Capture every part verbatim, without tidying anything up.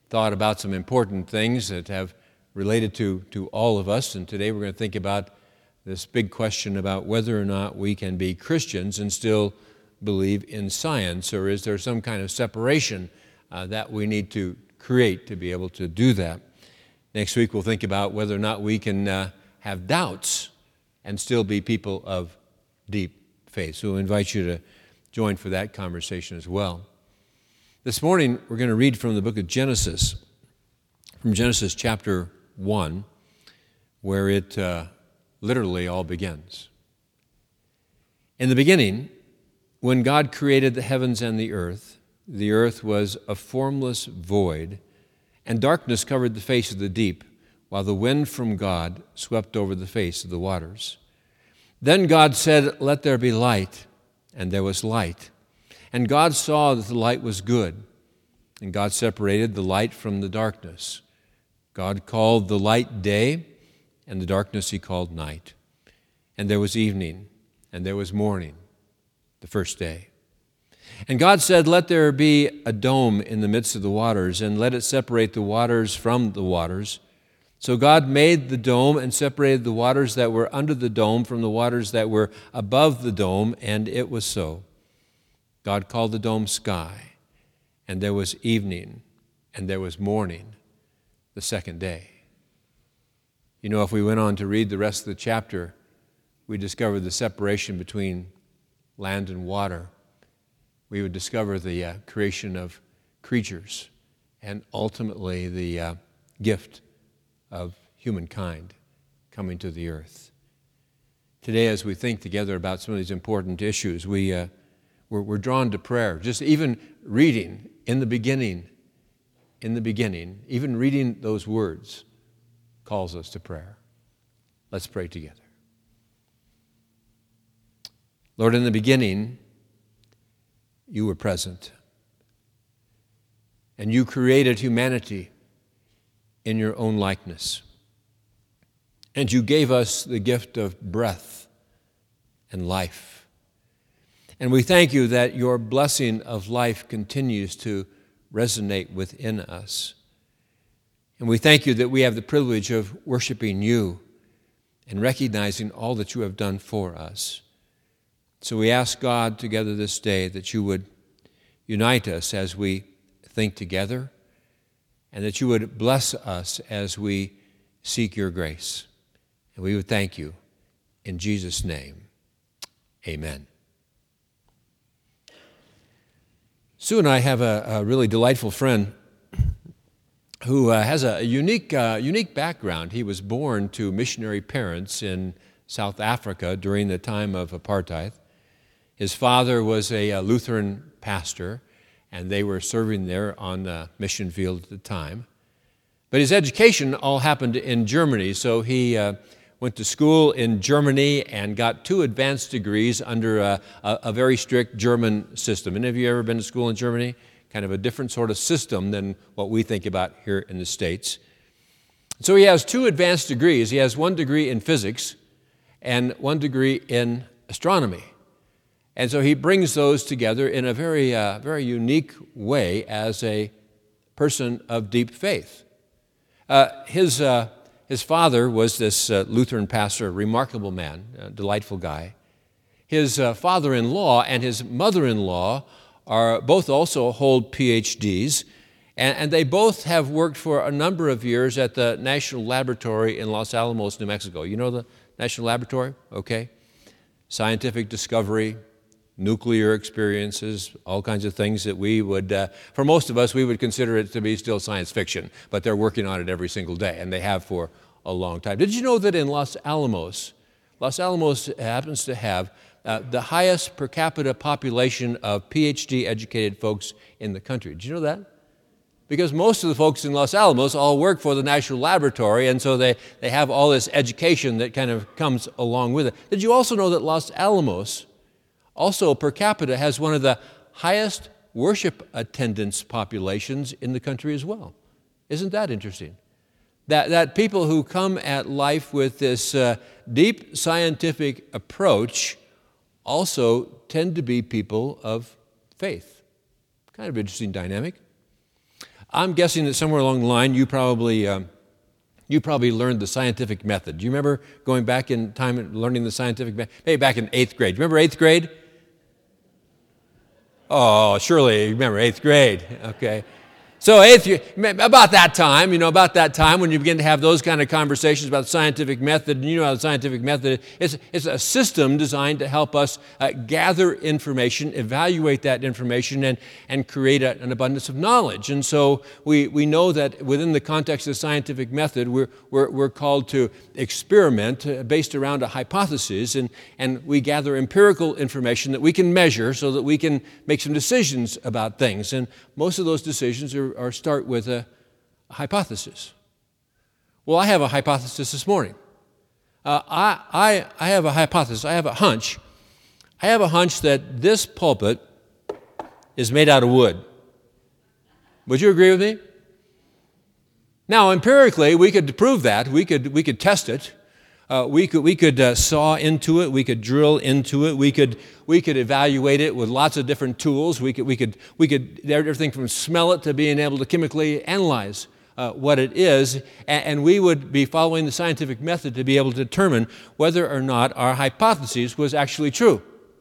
thought about some important things that have related to, to all of us, and today we're going to think about this big question about whether or not we can be Christians and still believe in science, or is there some kind of separation uh, that we need to create to be able to do that. Next week we'll think about whether or not we can uh, have doubts and still be people of deep faith. So we'll invite you to join for that conversation as well. This morning we're going to read from the book of Genesis, from Genesis chapter one, where it uh, literally all begins. In the beginning, when God created the heavens and the earth, the earth was a formless void, and darkness covered the face of the deep, while the wind from God swept over the face of the waters. Then God said, "Let there be light," and there was light. And God saw that the light was good, and God separated the light from the darkness. God called the light day, and the darkness he called night. And there was evening, and there was morning, the first day. And God said, "Let there be a dome in the midst of the waters, and let it separate the waters from the waters." So God made the dome and separated the waters that were under the dome from the waters that were above the dome, and it was so. God called the dome sky, and there was evening, and there was morning, the second day. You know, if we went on to read the rest of the chapter, we discovered the separation between land and water. We would discover the uh, creation of creatures and ultimately the uh, gift of humankind coming to the earth. Today, as we think together about some of these important issues, we, uh, we're, we're drawn to prayer. Just even reading in the beginning, in the beginning, even reading those words calls us to prayer. Let's pray together. Lord, in the beginning, you were present, and you created humanity in your own likeness, and you gave us the gift of breath and life. And we thank you that your blessing of life continues to resonate within us. And we thank you that we have the privilege of worshiping you and recognizing all that you have done for us. So we ask God together this day that you would unite us as we think together, and that you would bless us as we seek your grace. And we would thank you in Jesus' name. Amen. Sue and I have a, a really delightful friend who uh, has a unique, uh, unique background. He was born to missionary parents in South Africa during the time of apartheid. His father was a, a Lutheran pastor, and they were serving there on the mission field at the time. But his education all happened in Germany, so he uh, went to school in Germany and got two advanced degrees under a, a, a very strict German system. Any of you ever been to school in Germany? Kind of a different sort of system than what we think about here in the States. So he has two advanced degrees. He has one degree in physics and one degree in astronomy. And so he brings those together in a very, uh, very unique way as a person of deep faith. Uh, his, uh, his father was this uh, Lutheran pastor, a remarkable man, a delightful guy. His uh, father-in-law and his mother-in-law are both also hold P H Ds, and, and they both have worked for a number of years at the National Laboratory in Los Alamos, New Mexico. You know the National Laboratory? Okay. Scientific discovery, nuclear experiences, all kinds of things that we would, uh, for most of us, we would consider it to be still science fiction, but they're working on it every single day, and they have for a long time. Did you know that in Los Alamos, Los Alamos happens to have uh, the highest per capita population of P H D educated folks in the country? Did you know that? Because most of the folks in Los Alamos all work for the National Laboratory, and so they, they have all this education that kind of comes along with it. Did you also know that Los Alamos also per capita has one of the highest worship attendance populations in the country as well? Isn't that interesting? That, that people who come at life with this uh, deep scientific approach also tend to be people of faith. Kind of interesting dynamic. I'm guessing that somewhere along the line you probably um, you probably learned the scientific method. Do you remember going back in time and learning the scientific method? Maybe back in eighth grade. Do you remember eighth grade? Oh, surely you remember eighth grade. Okay. So eighth, about that time, you know, about that time when you begin to have those kind of conversations about the scientific method, and you know how the scientific method is, it's a system designed to help us uh, gather information, evaluate that information, and, and create a, an abundance of knowledge. And so we, we know that within the context of the scientific method, we're, we're, we're called to experiment uh, based around a hypothesis, and, and we gather empirical information that we can measure so that we can make some decisions about things. And most of those decisions are or start with a, a hypothesis. Well, I have a hypothesis this morning. Uh, I, I, I have a hypothesis. I have a hunch. I have a hunch that this pulpit is made out of wood. Would you agree with me? Now, empirically, we could prove that. We could, we could test it. Uh, we could, we could uh, saw into it. We could drill into it. We could, we could evaluate it with lots of different tools. We could, we could, we could everything from smell it to being able to chemically analyze uh, what it is, and, and we would be following the scientific method to be able to determine whether or not our hypothesis was actually true.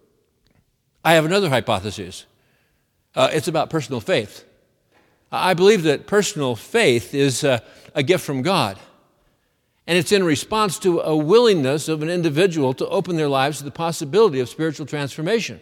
I have another hypothesis. Uh, it's about personal faith. I believe that personal faith is uh, a gift from God. And it's in response to a willingness of an individual to open their lives to the possibility of spiritual transformation.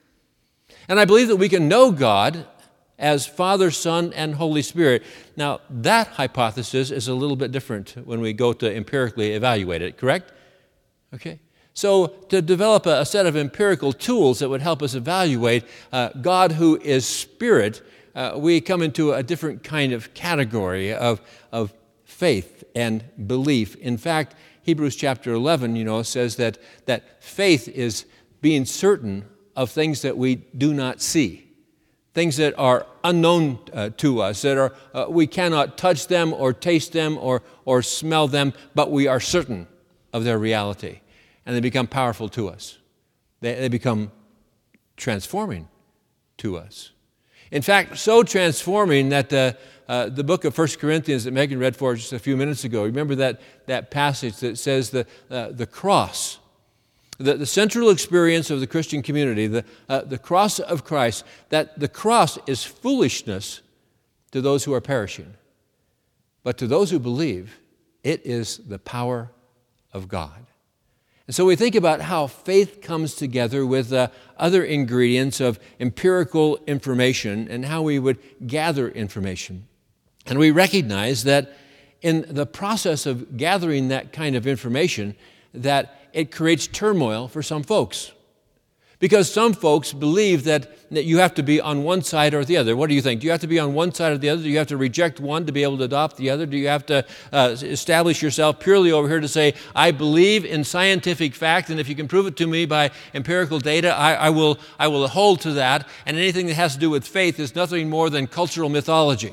And I believe that we can know God as Father, Son, and Holy Spirit. Now, that hypothesis is a little bit different when we go to empirically evaluate it, correct? Okay. So to develop a, a set of empirical tools that would help us evaluate uh, God who is Spirit, uh, we come into a different kind of category of, of faith and belief. In fact, Hebrews chapter eleven, you know, says that, that faith is being certain of things that we do not see, things that are unknown uh, to us, that are uh, we cannot touch them or taste them or, or smell them, but we are certain of their reality. And they become powerful to us. They, they become transforming to us. In fact, so transforming that the, uh, the book of First Corinthians that Megan read for us just a few minutes ago, remember that, that passage that says the, uh, the cross, the, the central experience of the Christian community, the, uh, the cross of Christ, that the cross is foolishness to those who are perishing. But to those who believe, it is the power of God. And so we think about how faith comes together with uh, other ingredients of empirical information and how we would gather information. And we recognize that in the process of gathering that kind of information, that it creates turmoil for some folks. Because some folks believe that, that you have to be on one side or the other. What do you think? Do you have to be on one side or the other? Do you have to reject one to be able to adopt the other? Do you have to uh, establish yourself purely over here to say, I believe in scientific fact, and if you can prove it to me by empirical data, I, I will, I will hold to that, and anything that has to do with faith is nothing more than cultural mythology?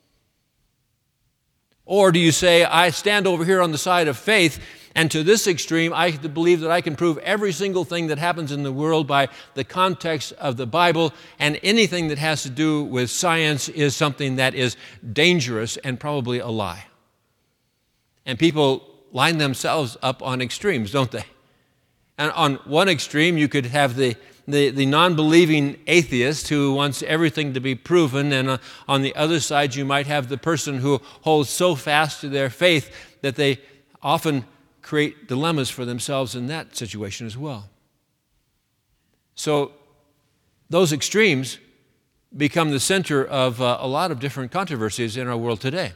Or do you say, I stand over here on the side of faith, and to this extreme, I believe that I can prove every single thing that happens in the world by the context of the Bible, and anything that has to do with science is something that is dangerous and probably a lie. And people line themselves up on extremes, don't they? And on one extreme, you could have the, the, the non-believing atheist who wants everything to be proven, and uh, on the other side, you might have the person who holds so fast to their faith that they often create dilemmas for themselves in that situation as well. So those extremes become the center of uh, a lot of different controversies in our world today.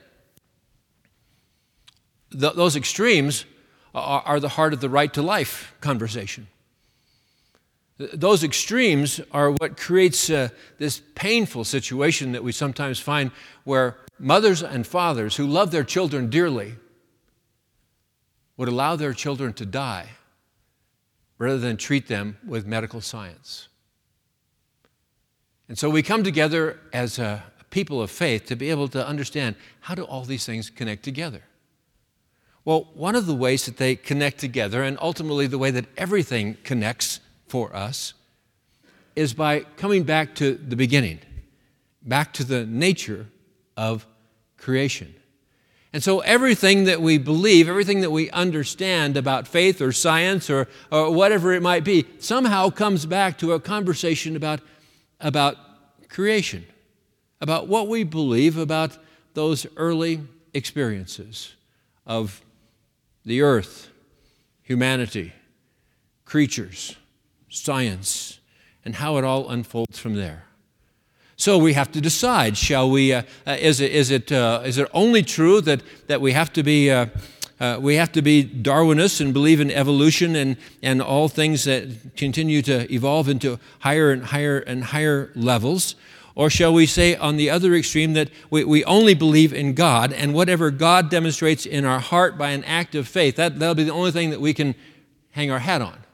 Th- those extremes are, are the heart of the right to life conversation. Th- those extremes are what creates uh, this painful situation that we sometimes find where mothers and fathers who love their children dearly would allow their children to die rather than treat them with medical science. And so we come together as a people of faith to be able to understand, how do all these things connect together? Well, one of the ways that they connect together, and ultimately the way that everything connects for us, is by coming back to the beginning, back to the nature of creation. And so everything that we believe, everything that we understand about faith or science or, or whatever it might be, somehow comes back to a conversation about, about creation, about what we believe about those early experiences of the earth, humanity, creatures, science, and how it all unfolds from there. So we have to decide, shall we, uh, uh, is it, is it, uh, is it only true that, that we have to be, uh, uh, we have to be Darwinists and believe in evolution and, and all things that continue to evolve into higher and higher and higher levels? Or shall we say on the other extreme that we, we only believe in God, and whatever God demonstrates in our heart by an act of faith, that, that'll be the only thing that we can hang our hat on?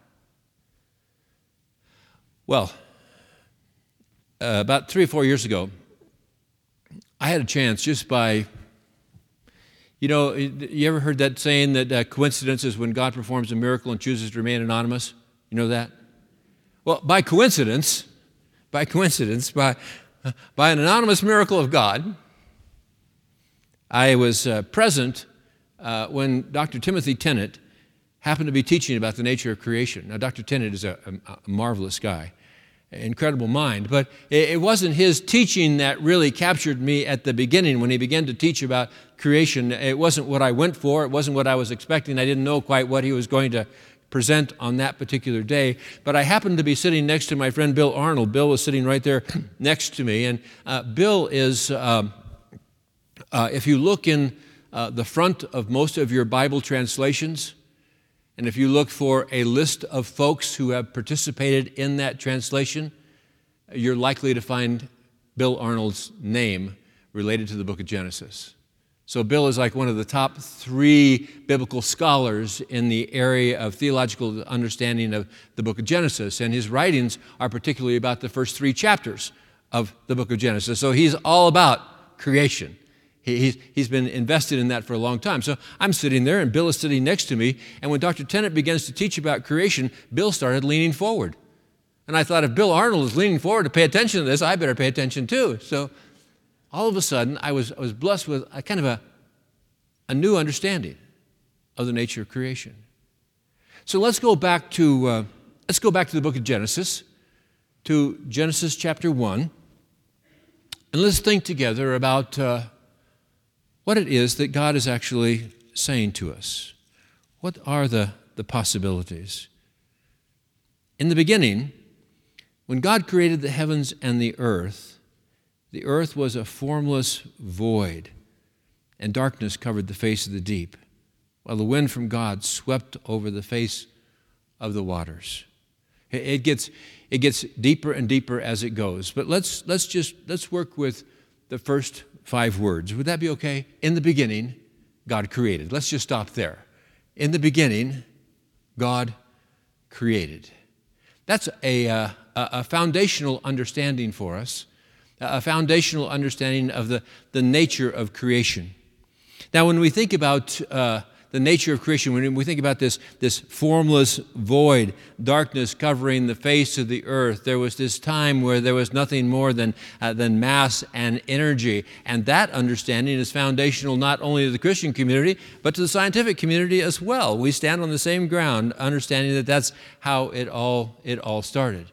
Well, Uh, about three or four years ago, I had a chance just by, you know, you ever heard that saying that uh, coincidence is when God performs a miracle and chooses to remain anonymous? You know that? Well, by coincidence, by coincidence, by, uh, by an anonymous miracle of God, I was uh, present uh, when Doctor Timothy Tennant happened to be teaching about the nature of creation. Now, Doctor Tennant is a, a, a marvelous guy. Incredible mind, but it wasn't his teaching that really captured me at the beginning when he began to teach about creation. It wasn't what I went for. It wasn't what I was expecting. I didn't know quite what he was going to present on that particular day, but I happened to be sitting next to my friend Bill Arnold. Bill was sitting right there next to me, and uh, Bill is, um, uh, if you look in uh, the front of most of your Bible translations, and if you look for a list of folks who have participated in that translation, you're likely to find Bill Arnold's name related to the book of Genesis. So Bill is like one of the top three biblical scholars in the area of theological understanding of the book of Genesis, and his writings are particularly about the first three chapters of the book of Genesis. So he's all about creation. He's, he's been invested in that for a long time. So I'm sitting there, and Bill is sitting next to me, and when Doctor Tennant begins to teach about creation, Bill started leaning forward. And I thought, if Bill Arnold is leaning forward to pay attention to this, I better pay attention too. So all of a sudden, I was, I was blessed with a kind of a, a new understanding of the nature of creation. So let's go back to, uh, let's go back to the book of Genesis, to Genesis chapter one, and let's think together about uh, what it is that God is actually saying to us. What are the, the possibilities? In the beginning, when God created the heavens and the earth, the earth was a formless void, and darkness covered the face of the deep, while the wind from God swept over the face of the waters. It gets, it gets deeper and deeper as it goes. But let's, let's just, let's work with the first five words. Would that be okay? In the beginning, God created. Let's just stop there. In the beginning, God created. That's a, uh, a foundational understanding for us, a foundational understanding of the, the nature of creation. Now, when we think about uh, the nature of creation, when we think about this, this formless void, darkness covering the face of the earth, there was this time where there was nothing more than, uh, than mass and energy. And that understanding is foundational not only to the Christian community, but to the scientific community as well. We stand on the same ground, understanding that that's how it all, it all started.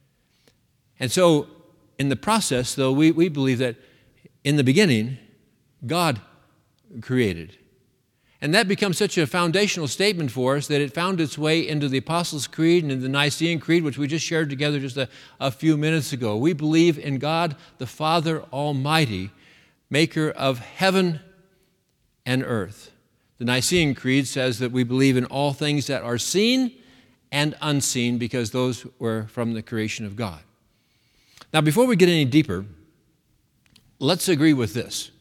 And so, in the process, though, we, we believe that in the beginning, God created. And that becomes such a foundational statement for us that it found its way into the Apostles' Creed and in the Nicene Creed, which we just shared together just a, a few minutes ago. We believe in God, the Father Almighty, maker of heaven and earth. The Nicene Creed says that we believe in all things that are seen and unseen because those were from the creation of God. Now, before we get any deeper, let's agree with this.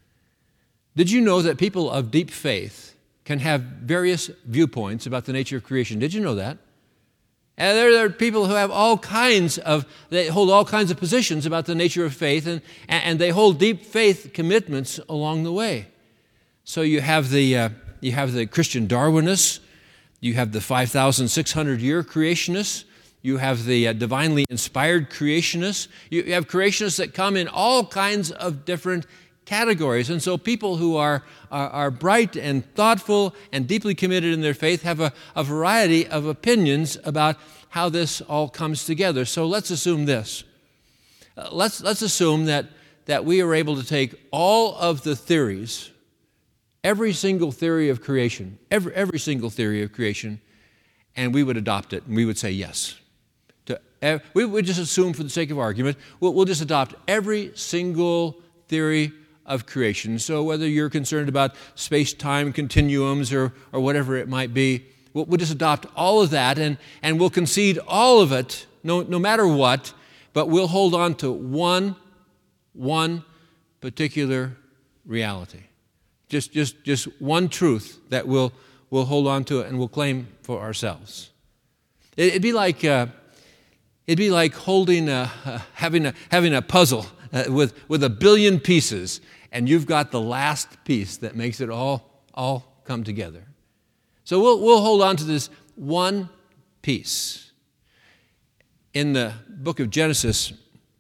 Did you know that people of deep faith can have various viewpoints about the nature of creation? Did you know that? And there are people who have all kinds of, they hold all kinds of positions about the nature of faith, and, and they hold deep faith commitments along the way. So you have the, uh, you have the Christian Darwinists, you have the five thousand six hundred year creationists, you have the uh, divinely inspired creationists, you have creationists that come in all kinds of different categories. And so people who are, are, are bright and thoughtful and deeply committed in their faith have a, a variety of opinions about how this all comes together. So let's assume this. Uh, let's, let's assume that, that we are able to take all of the theories, every single theory of creation, every, every single theory of creation, and we would adopt it, and we would say yes. To, uh, we would just assume, for the sake of argument, we'll, we'll just adopt every single theory of creation. So whether you're concerned about space-time continuums or, or whatever it might be, we'll, we'll just adopt all of that, and, and we'll concede all of it, no, no matter what, but we'll hold on to one, one particular reality. Just, just, just one truth that we'll, we'll hold on to and we'll claim for ourselves. It, it'd be like, uh, it'd be like holding, a, uh, having a, having a puzzle uh, with, with a billion pieces, and you've got the last piece that makes it all, all come together. So we'll, we'll hold on to this one piece. In the book of Genesis,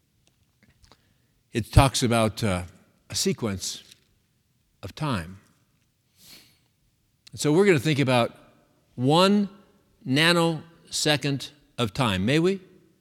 it talks about uh, a sequence of time. So we're going to think about one nanosecond of time, may we?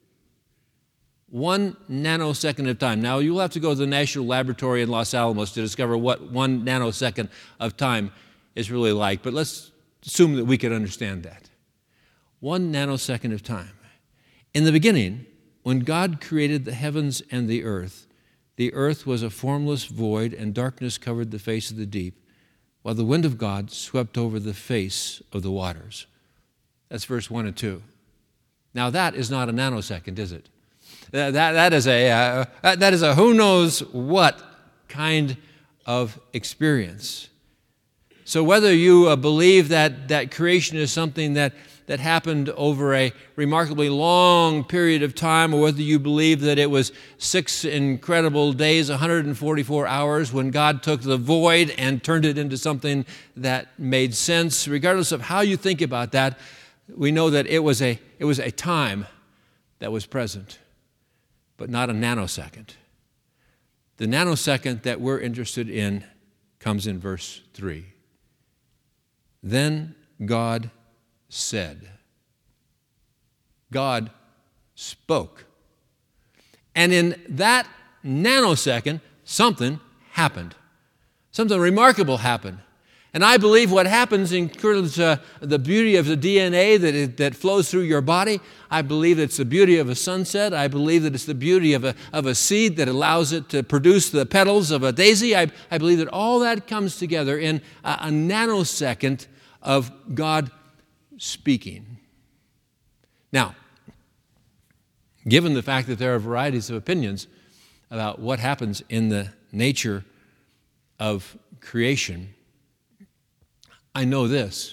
One nanosecond of time. Now, you'll have to go to the National Laboratory in Los Alamos to discover what one nanosecond of time is really like, but let's assume that we can understand that. One nanosecond of time. In the beginning, when God created the heavens and the earth, the earth was a formless void, and darkness covered the face of the deep, while the wind of God swept over the face of the waters. That's verse one and two. Now that is not a nanosecond, is it? That, that, that, is, a, uh, that is a who knows what kind of experience. So whether you uh, believe that, that creation is something that that happened over a remarkably long period of time, or whether you believe that it was six incredible days, one hundred forty-four hours, when God took the void and turned it into something that made sense. Regardless of how you think about that, we know that it was a, it was a time that was present, but not a nanosecond. The nanosecond that we're interested in comes in verse three. Then God said. God spoke. And in that nanosecond, something happened. Something remarkable happened. And I believe what happens includes uh, the beauty of the D N A that, it, that flows through your body. I believe it's the beauty of a sunset. I believe that it's the beauty of a, of a seed that allows it to produce the petals of a daisy. I, I believe that all that comes together in a, a nanosecond of God speaking. Now, given the fact that there are varieties of opinions about what happens in the nature of creation, I know this.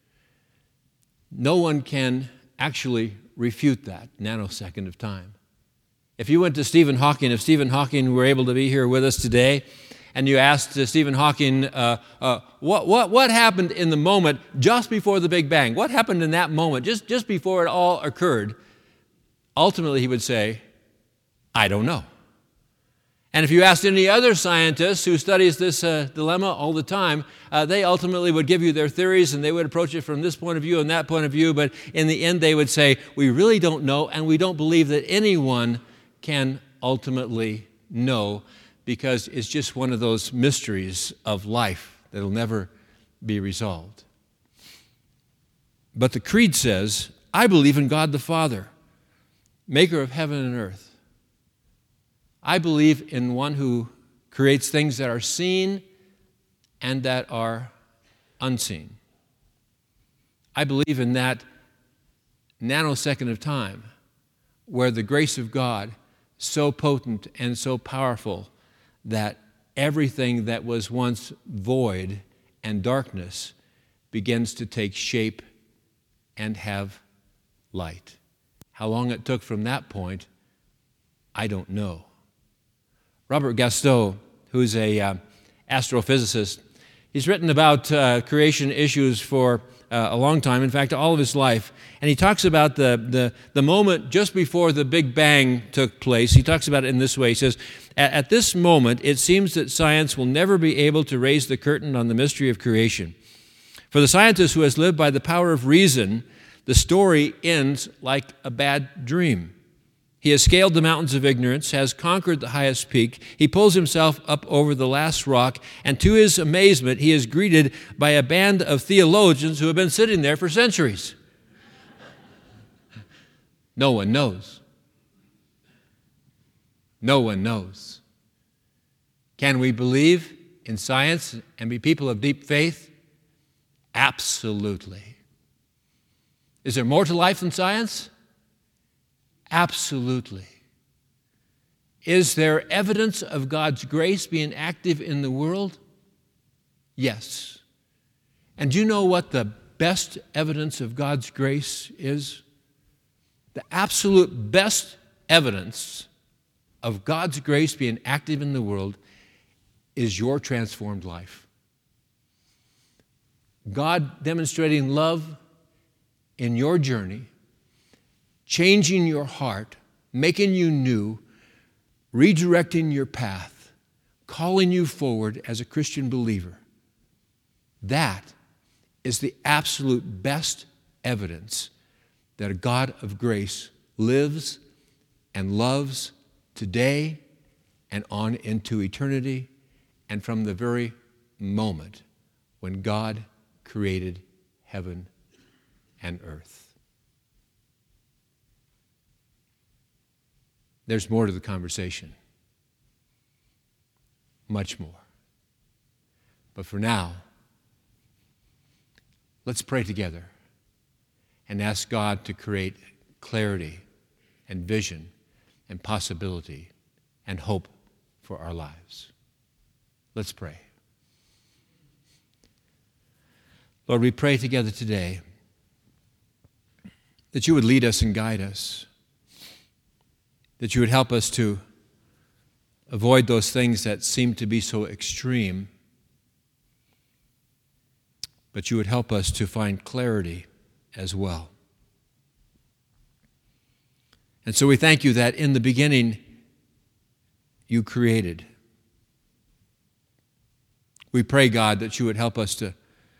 No one can actually refute that nanosecond of time. If you went to Stephen Hawking, if Stephen Hawking were able to be here with us today, and you asked uh, Stephen Hawking, uh, uh, what, what, what happened in the moment just before the Big Bang? What happened in that moment, just, just before it all occurred? Ultimately, he would say, I don't know. And if you asked any other scientist who studies this uh, dilemma all the time, uh, they ultimately would give you their theories, and they would approach it from this point of view and that point of view, but in the end they would say, we really don't know, and we don't believe that anyone can ultimately know, because it's just one of those mysteries of life that will never be resolved. But the Creed says, I believe in God the Father, maker of heaven and earth. I believe in one who creates things that are seen and that are unseen. I believe in that nanosecond of time where the grace of God, so potent and so powerful, that everything that was once void and darkness begins to take shape and have light. How long it took from that point, I don't know. Robert Gastineau, who's a uh, astrophysicist, he's written about uh, creation issues for uh, a long time, in fact, all of his life. And he talks about the, the, the moment just before the Big Bang took place. He talks about it in this way. He says, at this moment, it seems that science will never be able to raise the curtain on the mystery of creation. For the scientist who has lived by the power of reason, the story ends like a bad dream. He has scaled the mountains of ignorance, has conquered the highest peak. He pulls himself up over the last rock, and to his amazement, he is greeted by a band of theologians who have been sitting there for centuries. No one knows. No one knows. Can we believe in science and be people of deep faith? Absolutely. Is there more to life than science? Absolutely. Is there evidence of God's grace being active in the world? Yes. And do you know what the best evidence of God's grace is? The absolute best evidence of God's grace being active in the world is your transformed life. God demonstrating love in your journey, changing your heart, making you new, redirecting your path, calling you forward as a Christian believer. That is the absolute best evidence that a God of grace lives and loves today and on into eternity, and from the very moment when God created heaven and earth. There's more to the conversation. Much more. But for now, let's pray together and ask God to create clarity and vision and possibility and hope for our lives. Let's pray. Lord, we pray together today that you would lead us and guide us, that you would help us to avoid those things that seem to be so extreme, but you would help us to find clarity as well. And so we thank you that in the beginning you created. We pray, God, that you would help us to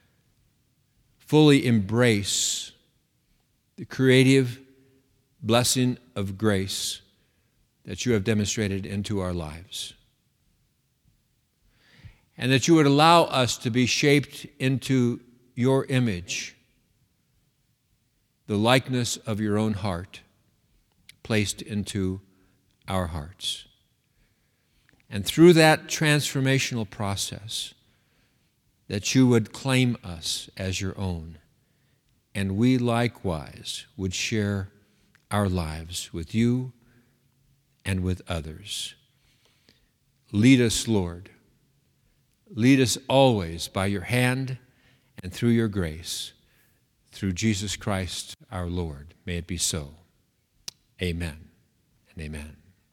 fully embrace the creative blessing of grace that you have demonstrated into our lives. And that you would allow us to be shaped into your image, the likeness of your own heart placed into our hearts. And through that transformational process, that you would claim us as your own, and we likewise would share our lives with you and with others. Lead us, Lord. Lead us always by your hand and through your grace, through Jesus Christ our Lord. May it be so. Amen and amen.